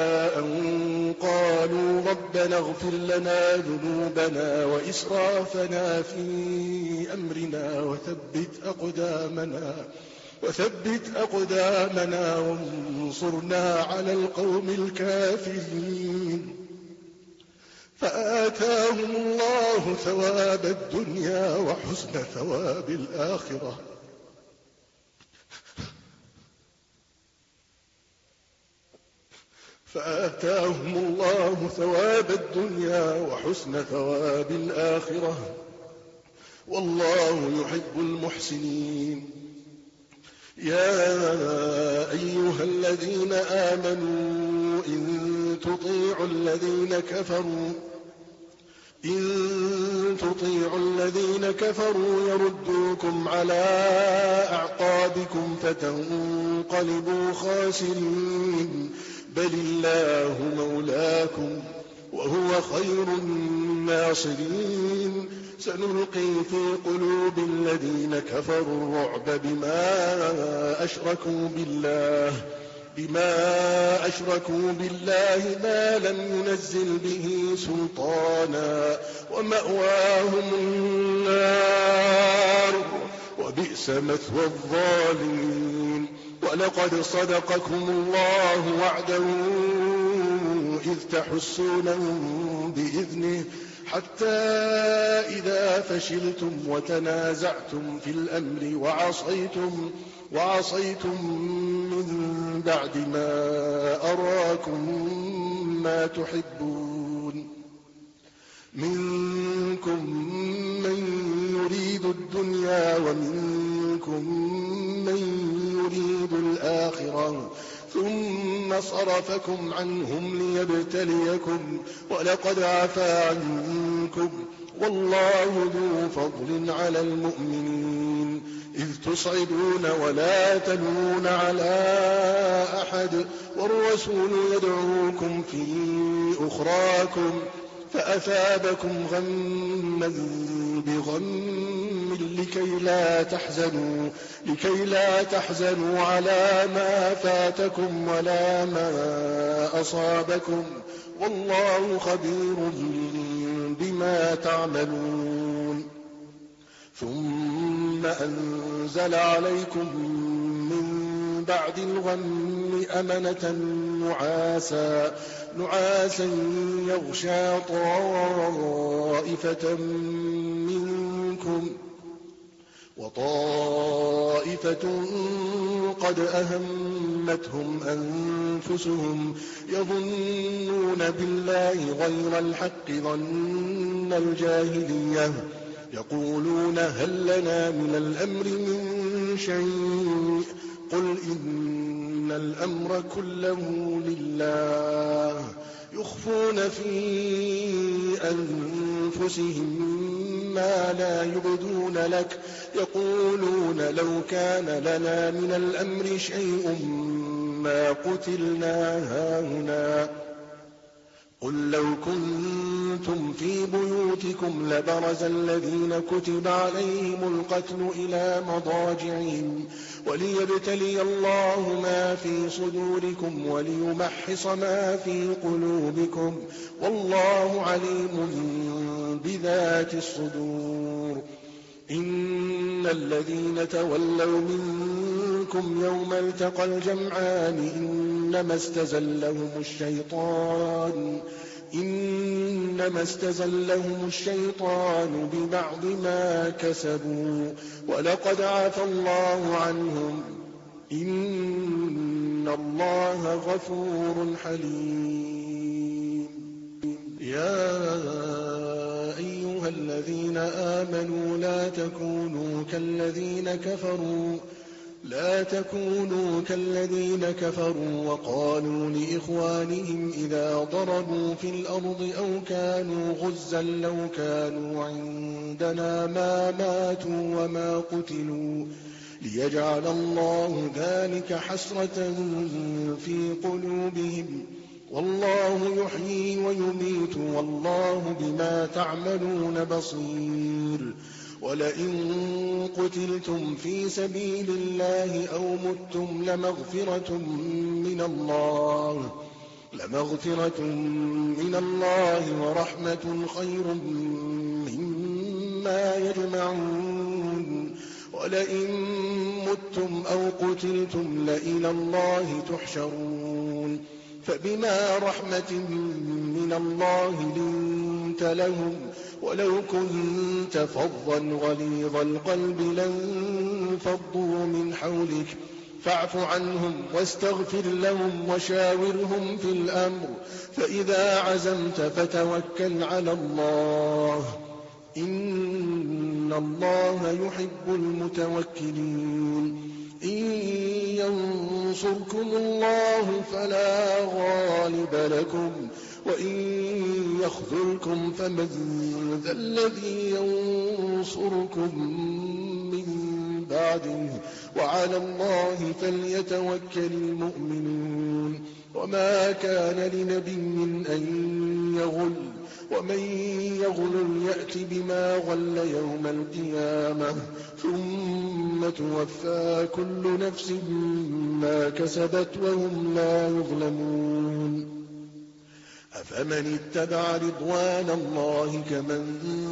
أن قالوا ربنا اغفر لنا ذنوبنا وإسرافنا في أمرنا وثبت أقدامنا وثبت أقدامنا وانصرنا على القوم الكافرين. فآتاهم الله ثواب الدنيا وحسن ثواب الآخرة فآتاهم الله ثواب الدنيا وحسن ثواب الآخرة والله يحب المحسنين. يا أيها الذين آمنوا إن تطيعوا الذين كفروا إن تطيعوا الذين كفروا يردوكم على أعقابكم فتنقلبوا خاسرين بل الله مولاكم وهو خير الناصرين. سنلقي في قلوب الذين كفروا الرعب بما أشركوا بالله بما أشركوا بالله ما لم ينزل به سلطانا ومأواهم النار وبئس مثوى الظالمين. ولقد صدقكم الله وعده إذ تحسونهم بإذنه حتى إذا فشلتم وتنازعتم في الأمر وعصيتم وعصيتم من بعد ما أراكم ما تحبون منكم من يريد الدنيا ومنكم من يريد الآخرة ثم صرفكم عنهم ليبتليكم ولقد عفا عنكم والله ذو فضل على المؤمنين إذ تصعدون ولا تلون على أحد والرسول يدعوكم في أخراكم فأثابكم غما بغم لكي لا تحزنوا لكي لا تحزنوا على ما فاتكم ولا ما أصابكم والله خبير بما تعملون. ثم أنزل عليكم من بعد الغم أمنة نعاسا نعاسا يغشى طائفة منكم وطائفة قد أهمتهم أنفسهم يظنون بالله غير الحق ظن الجاهلية يقولون هل لنا من الأمر من شيء قل إن الأمر كله لله يخفون في أنفسهم ما لا يبدون لك يقولون لو كان لنا من الأمر شيء ما قتلنا هاهنا قل لو كنتم في بيوتكم لبرز الذين كتب عليهم القتل إلى مضاجعهم وليبتلي الله ما في صدوركم وليمحص ما في قلوبكم والله عليم بذات الصدور إن الذين تولوا منكم يوم التقى الجمعان إنما استزلهم الشيطان إنما استزلهم الشيطان ببعض ما كسبوا ولقد عفى الله عنهم إن الله غفور حليم يا أيها الذين آمنوا لا تكونوا كالذين كفروا لا تكونوا كالذين كفروا وقالوا لإخوانهم إذا ضربوا في الأرض أو كانوا غزا لو كانوا عندنا ما ماتوا وما قتلوا ليجعل الله ذلك حسرة في قلوبهم والله يحيي ويميت والله بما تعملون بصير ولئن قتلتم في سبيل الله أو متم لمغفرة من الله لمغفرة من الله ورحمة خير مما يجمعون ولئن متم أو قتلتم لإلى الله تحشرون فبما رحمة من الله لنت لهم ولو كنت فظا غليظ القلب لانفضوا من حولك فاعف عنهم واستغفر لهم وشاورهم في الأمر فإذا عزمت فتوكل على الله إن الله يحب المتوكلين إن ينصركم الله فلا غالب لكم وإن يخذلكم فمن ذا الذي ينصركم من بعده وعلى الله فليتوكل المؤمنون وما كان لنبي أن يغل ومن يغل يأت بما غل يوم القيامة ثم توفى كل نفس ما كسبت وهم لا يظلمون أفمن اتبع رضوان الله كمن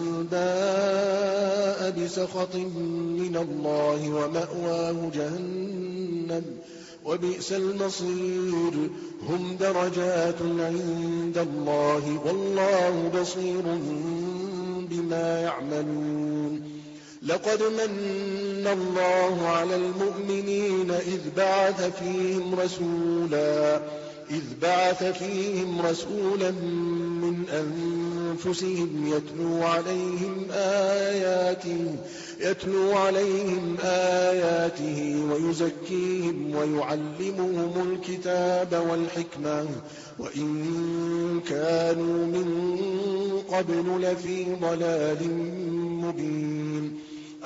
باء بسخط من الله ومأواه جهنم وبئس المصير هم درجات عند الله والله بصير بما يعملون لقد من الله على المؤمنين إذ بعث فيهم رسولا إذ بعث فيهم رسولا من أنفسهم يتلو عليهم آياته يتلو عليهم آياته ويزكيهم ويعلمهم الكتاب والحكمة وإن كانوا من قبل لفي ضلال مبين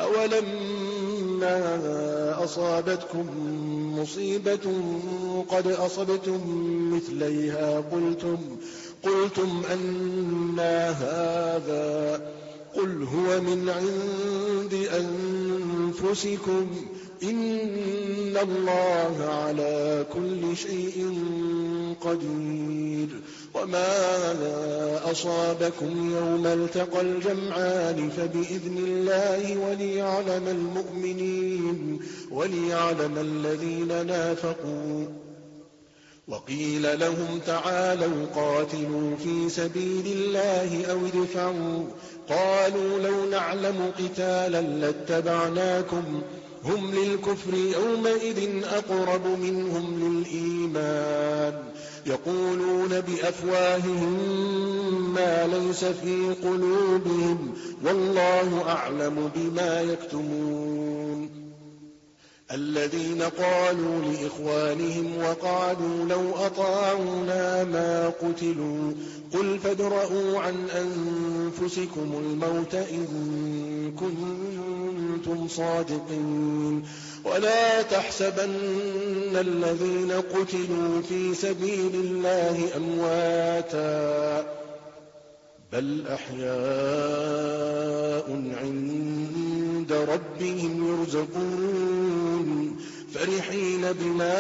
أولما أصابتكم مصيبة قد أصبتم مثليها قلتم قلتم أنى هذا قل هو من عند أنفسكم إن الله على كل شيء قدير وما أصابكم يوم التقى الجمعان فبإذن الله وليعلم المؤمنين وليعلم الذين نافقوا وقيل لهم تعالوا قاتلوا في سبيل الله أو ادفعوا قالوا لو نعلم قتالا لاتبعناكم هم للكفر يومئذ أقرب منهم للإيمان يقولون بأفواههم ما ليس في قلوبهم والله أعلم بما يكتمون الذين قالوا لإخوانهم وقعدوا لو أطاعونا ما قتلوا قل فادرءوا عن أنفسكم الموت إن كنتم صادقين ولا تحسبن الذين قتلوا في سبيل الله أمواتا بل أحياء عند ربهم يرزقون فرحين بما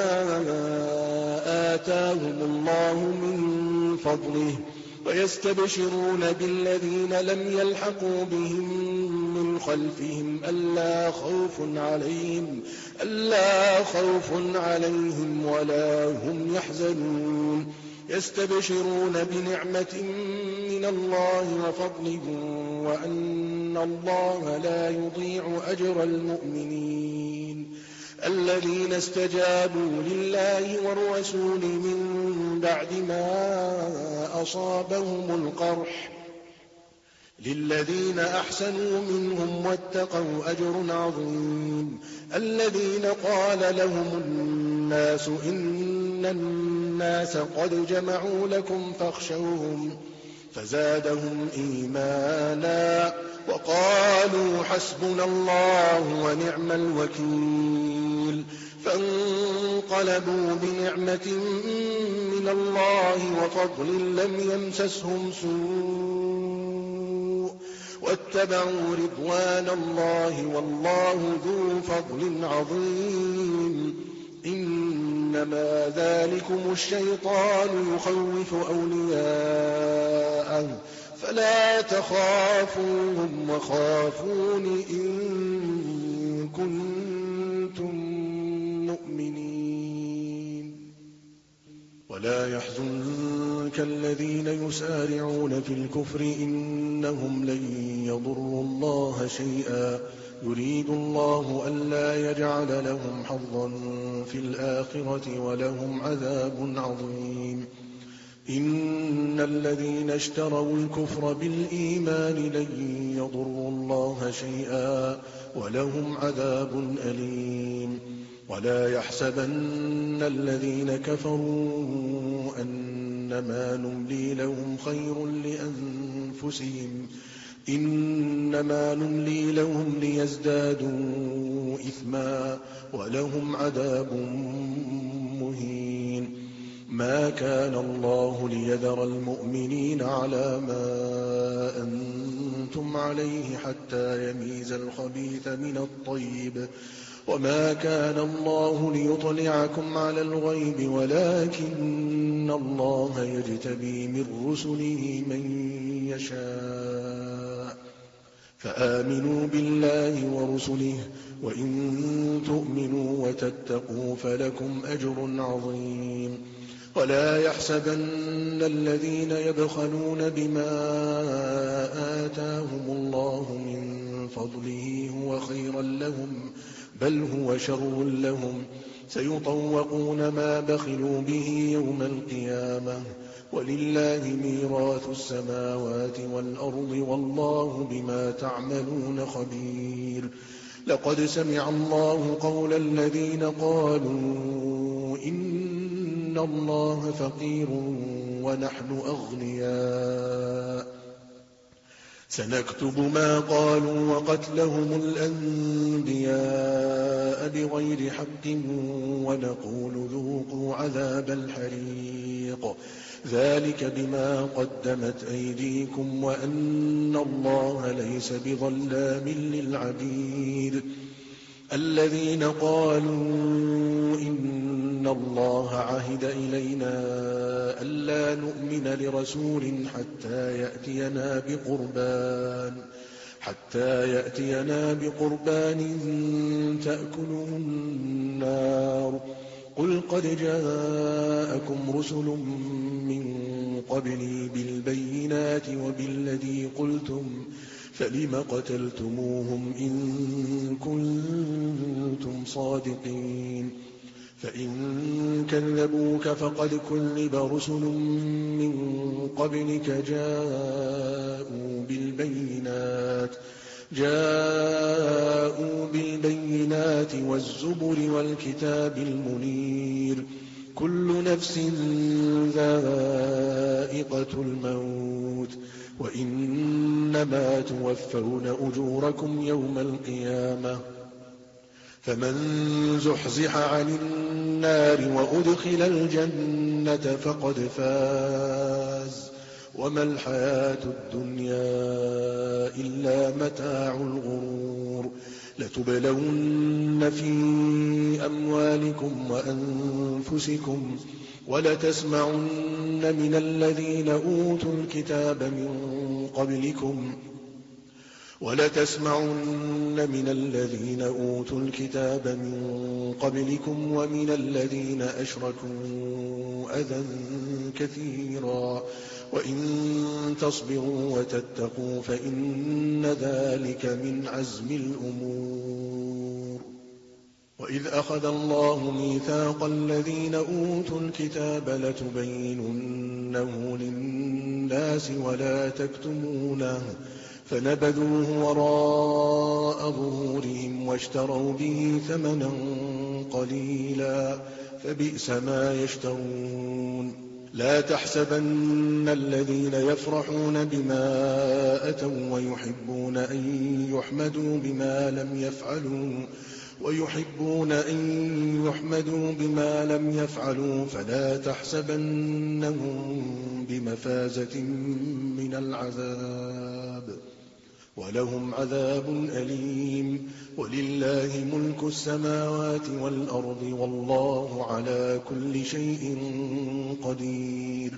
آتاهم الله من فضله ويستبشرون بالذين لم يلحقوا بهم من خلفهم ألا خوف عليهم ألا خوف عليهم ولا هم يحزنون يستبشرون بنعمة من الله وفضل وأن الله لا يضيع أجر المؤمنين الذين استجابوا لله والرسول من بعد ما أصابهم القرح للذين أحسنوا منهم واتقوا أجر عظيم الذين قال لهم الناس إن الناس قد جمعوا لكم فاخشوهم فزادهم إيمانا وقالوا حسبنا الله ونعم الوكيل فانقلبوا بنعمة من الله وفضل لم يمسسهم سوء واتبعوا رضوان الله والله ذو فضل عظيم إنما ذلكم الشيطان يخوف أولياءه فلا تخافوهم وخافون إن كنتم مؤمنين ولا يحزنك الذين يسارعون في الكفر إنهم لن يضروا الله شيئا يريد الله ألا يجعل لهم حظا في الآخرة ولهم عذاب عظيم إن الذين اشتروا الكفر بالإيمان لن يضروا الله شيئا ولهم عذاب أليم ولا يحسبن الذين كفروا أنما نملي لهم خير لأنفسهم إنما نملي لهم ليزدادوا إثما ولهم عذاب مهين ما كان الله ليذر المؤمنين على ما أنتم عليه حتى يميز الخبيث من الطيب وما كان الله ليطلعكم على الغيب ولكن الله يجتبي من رسله من يشاء فآمنوا بالله ورسله وإن تؤمنوا وتتقوا فلكم أجر عظيم ولا يحسبن الذين يبخلون بما آتاهم الله من فضله هو خيرا لهم بل هو شر لهم سيطوقون ما بخلوا به يوم القيامة ولله ميراث السماوات والأرض والله بما تعملون خبير لقد سمع الله قول الذين قالوا إن الله فقير ونحن أغنياء سنكتب ما قالوا وقتلهم الأنبياء بغير حق ونقول ذوقوا عذاب الحريق ذلك بما قدمت أيديكم وأن الله ليس بظلام للعبيد الذين قالوا إن الله عهد إلينا ألا نؤمن لرسول حتى يأتينا بقربان حتى يأتينا بقربان تأكله النار قل قد جاءكم رسل من قبلي بالبينات وبالذي قلتم فلم قتلتموهم إن كنتم صادقين فإن كذبوك فقد كذب رسل من قبلك جاءوا بالبينات جاءوا بالبينات والزبر والكتاب المنير كل نفس ذائقة الموت وإنما توفون أجوركم يوم القيامة فمن زحزح عن النار وأدخل الجنة فقد فاز وما الحياة الدنيا إلا متاع الغرور لتبلون في أموالكم وأنفسكم ولتسمعن من الذين أوتوا الكتاب من قبلكم ولتسمعن من الذين أوتوا الكتاب من قبلكم ومن الذين أشركوا أذى كثيرا وإن تصبروا وتتقوا فإن ذلك من عزم الأمور وإذ أخذ الله ميثاق الذين أوتوا الكتاب لتبيننه للناس ولا تكتمونه فنبذوه وراء ظهورهم واشتروا به ثمنا قليلا فبئس ما يشترون لا تحسبن الذين يفرحون بما أتوا ويحبون أن يحمدوا بما لم يفعلوا ويحبون أن يحمدوا بما لم يفعلوا فلا تحسبنهم بمفازة من العذاب ولهم عذاب أليم ولله ملك السماوات والأرض والله على كل شيء قدير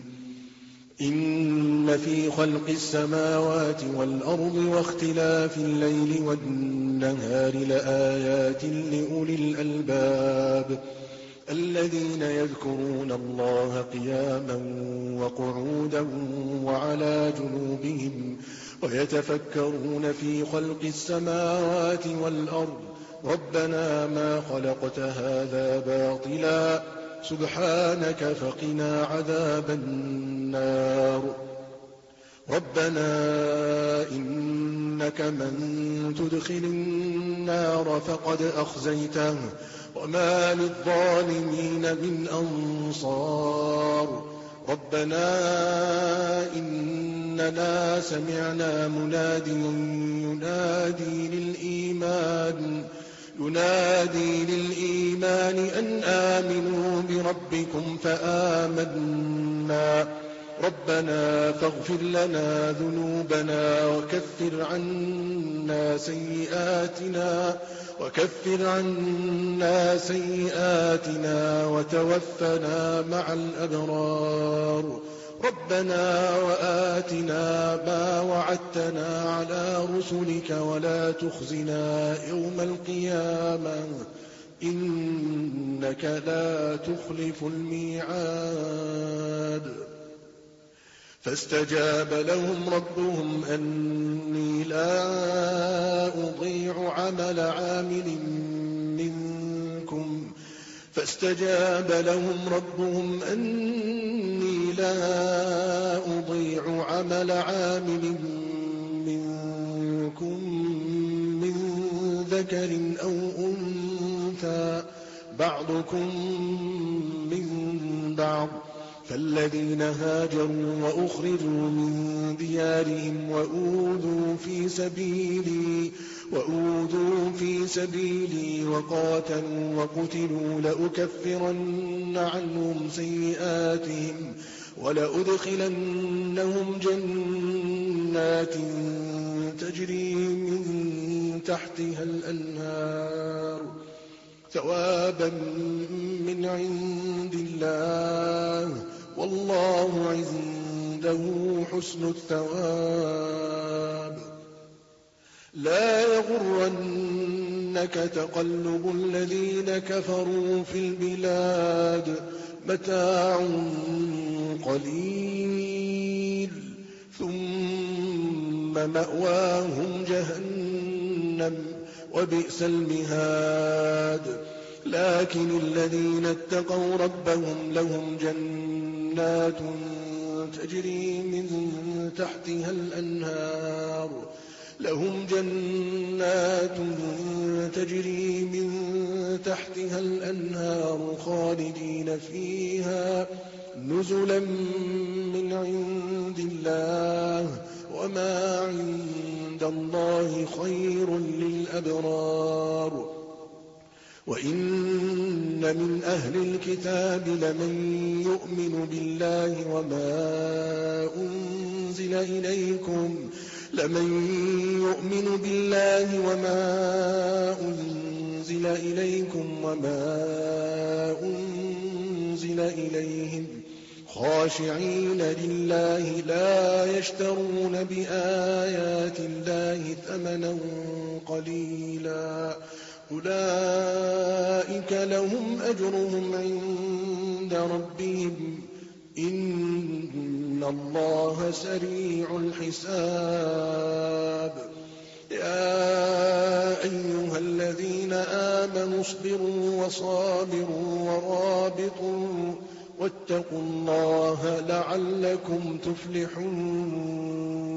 إن في خلق السماوات والأرض واختلاف الليل والنهار لآيات لأولي الألباب الذين يذكرون الله قياما وقعودا وعلى جنوبهم ويتفكرون في خلق السماوات والأرض ربنا ما خلقت هذا باطلا سبحانك فقنا عذاب النار ربنا إنك من تدخل النار فقد أخزيته وما للظالمين من أنصار ربنا إننا سمعنا مناديا ينادي للإيمان ينادي للإيمان أن آمنوا بربكم فآمنا ربنا فاغفر لنا ذنوبنا وكفر عنا سيئاتنا وكفر عنا سيئاتنا وتوفنا مع الأبرار ربنا وآتنا ما وعدتنا على رسلك ولا تخزنا يوم القيامة إنك لا تخلف الميعاد فاستجاب لهم ربهم أني لا أضيع عمل عامل منكم فاستجاب لهم ربهم أني لا أضيع عمل عامل منكم من ذكر أو أنثى بعضكم من بعض فالذين هاجروا وأخرجوا من ديارهم وأوذوا في سبيلي وأوذوا في سبيلي وقاتلوا وقتلوا لأكفرن عنهم سيئاتهم ولأدخلنهم جنات تجري من تحتها الأنهار ثوابا من عند الله والله عنده حسن الثواب لا يغرنك يغرنك تقلب الذين كفروا في البلاد متاع قليل ثم مأواهم جهنم وبئس المهاد لكن الذين اتقوا ربهم لهم جنات تجري من تحتها الأنهار لهم جنات تجري من تحتها الأنهار خالدين فيها نزلا من عند الله وما عند الله خير للأبرار وإن من أهل الكتاب لمن يؤمن بالله وما أنزل إليكم لمن يؤمن بالله وما أنزل إليكم وما أنزل إليهم خاشعين لله لا يشترون بآيات الله ثمنا قليلا أولئك لهم أجرهم عند ربهم إن الله سريع الحساب يا أيها الذين آمنوا اصبروا وصابروا ورابطوا واتقوا الله لعلكم تفلحون